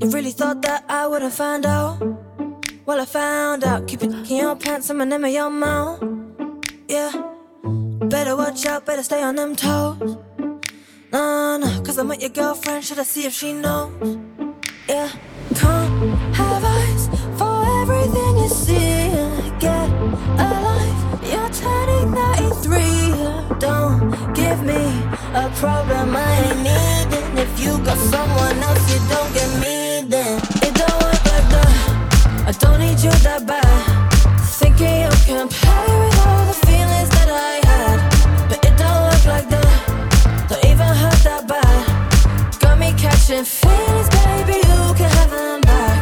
really thought that I wouldn't find out? Well, I found out. Keep it in your pants and my name in your mouth. Yeah, better watch out, better stay on them toes. Nah, cause I'm with your girlfriend, should I see if she knows? Yeah, can't have eyes for everything you see. Get alive, you're turning 93. Don't give me a problem I ain't needing. If you got someone else you don't get me, then it don't work like that. I don't need you that bad. Thinking you can play with all the feelings that I had, but it don't work like that. Don't even hurt that bad. Got me catching feelings, baby, you can have them back.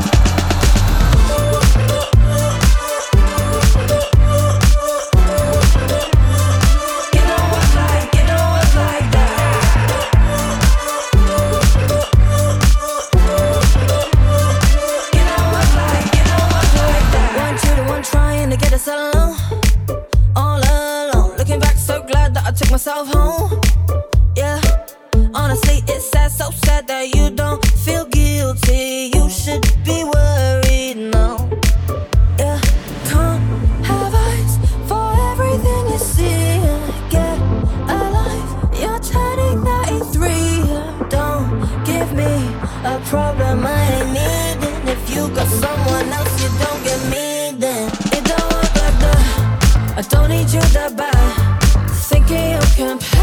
It don't work like that. It don't work like that. Want you the one trying to get us alone, all alone. Looking back, so glad that I took myself home. Yeah, honestly, it's sad, so sad that you don't feel guilty. You should be worried now. Yeah, can't have eyes for everything you see. Get alive, you're turning 93. Don't give me a problem I ain't needing. If you got someone else you don't get me, then it don't work like that. I don't need you that bad. Thinking you can